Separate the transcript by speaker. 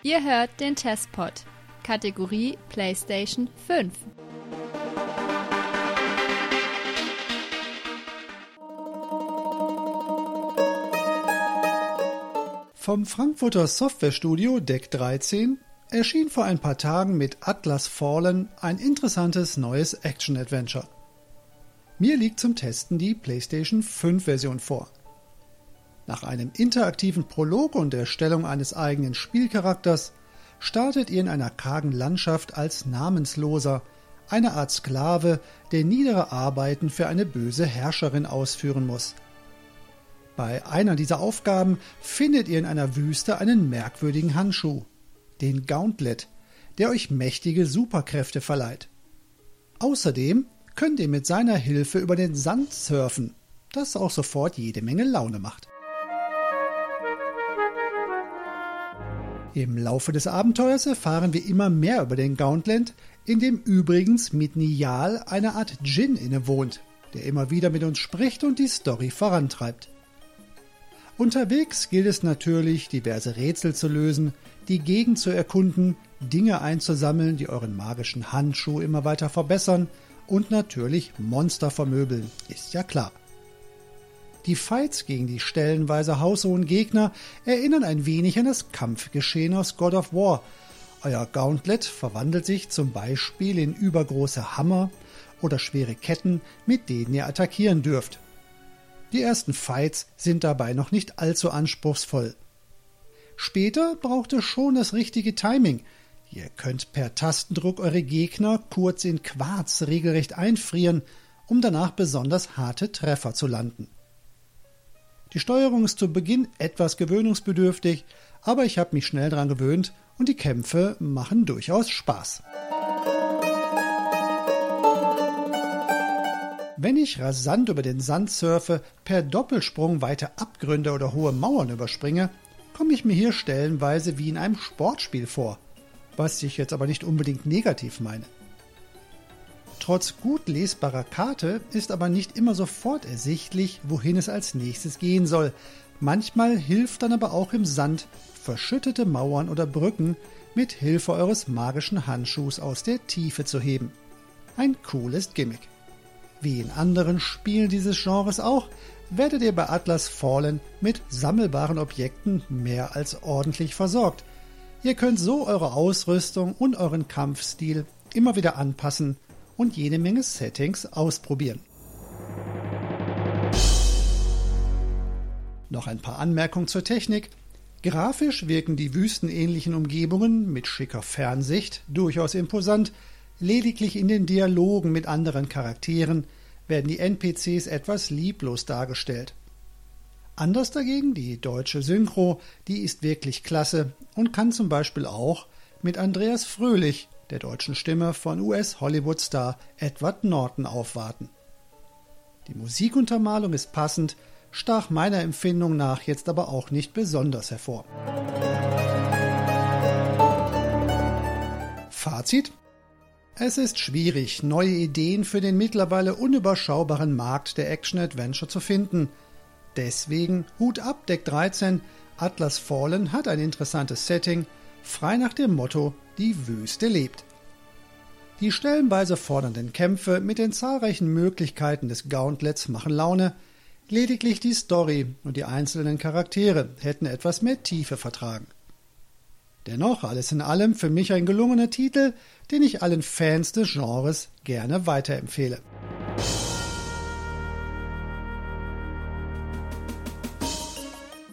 Speaker 1: Ihr hört den Testpod, Kategorie PlayStation 5.
Speaker 2: Vom Frankfurter Softwarestudio Deck 13 erschien vor ein paar Tagen mit Atlas Fallen ein interessantes neues Action-Adventure. Mir liegt zum Testen die PlayStation 5-Version vor. Nach einem interaktiven Prolog und der Erstellung eines eigenen Spielcharakters startet ihr in einer kargen Landschaft als Namensloser, eine Art Sklave, der niedere Arbeiten für eine böse Herrscherin ausführen muss. Bei einer dieser Aufgaben findet ihr in einer Wüste einen merkwürdigen Handschuh, den Gauntlet, der euch mächtige Superkräfte verleiht. Außerdem könnt ihr mit seiner Hilfe über den Sand surfen, das auch sofort jede Menge Laune macht. Im Laufe des Abenteuers erfahren wir immer mehr über den Gauntlet, in dem übrigens mit Nial eine Art Djinn innewohnt, der immer wieder mit uns spricht und die Story vorantreibt. Unterwegs gilt es natürlich, diverse Rätsel zu lösen, die Gegend zu erkunden, Dinge einzusammeln, die euren magischen Handschuh immer weiter verbessern und natürlich Monster vermöbeln, ist ja klar. Die Fights gegen die stellenweise haushohen Gegner erinnern ein wenig an das Kampfgeschehen aus God of War. Euer Gauntlet verwandelt sich zum Beispiel in übergroße Hammer oder schwere Ketten, mit denen ihr attackieren dürft. Die ersten Fights sind dabei noch nicht allzu anspruchsvoll. Später braucht es schon das richtige Timing. Ihr könnt per Tastendruck eure Gegner kurz in Quarz regelrecht einfrieren, um danach besonders harte Treffer zu landen. Die Steuerung ist zu Beginn etwas gewöhnungsbedürftig, aber ich habe mich schnell daran gewöhnt und die Kämpfe machen durchaus Spaß. Wenn ich rasant über den Sand surfe, per Doppelsprung weite Abgründe oder hohe Mauern überspringe, komme ich mir hier stellenweise wie in einem Sportspiel vor, was ich jetzt aber nicht unbedingt negativ meine. Trotz gut lesbarer Karte ist aber nicht immer sofort ersichtlich, wohin es als nächstes gehen soll. Manchmal hilft dann aber auch im Sand, verschüttete Mauern oder Brücken mit Hilfe eures magischen Handschuhs aus der Tiefe zu heben. Ein cooles Gimmick. Wie in anderen Spielen dieses Genres auch, werdet ihr bei Atlas Fallen mit sammelbaren Objekten mehr als ordentlich versorgt. Ihr könnt so eure Ausrüstung und euren Kampfstil immer wieder anpassen und jede Menge Settings ausprobieren. Noch ein paar Anmerkungen zur Technik. Grafisch wirken die wüstenähnlichen Umgebungen mit schicker Fernsicht durchaus imposant. Lediglich in den Dialogen mit anderen Charakteren werden die NPCs etwas lieblos dargestellt. Anders dagegen die deutsche Synchro, die ist wirklich klasse und kann zum Beispiel auch mit Andreas Fröhlich, der deutschen Stimme von US-Hollywood-Star Edward Norton, aufwarten. Die Musikuntermalung ist passend, stach meiner Empfindung nach jetzt aber auch nicht besonders hervor. Fazit: Es ist schwierig, neue Ideen für den mittlerweile unüberschaubaren Markt der Action-Adventure zu finden. Deswegen Hut ab, Deck 13, Atlas Fallen hat ein interessantes Setting, frei nach dem Motto, die Wüste lebt. Die stellenweise fordernden Kämpfe mit den zahlreichen Möglichkeiten des Gauntlets machen Laune, lediglich die Story und die einzelnen Charaktere hätten etwas mehr Tiefe vertragen. Dennoch, alles in allem, für mich ein gelungener Titel, den ich allen Fans des Genres gerne weiterempfehle.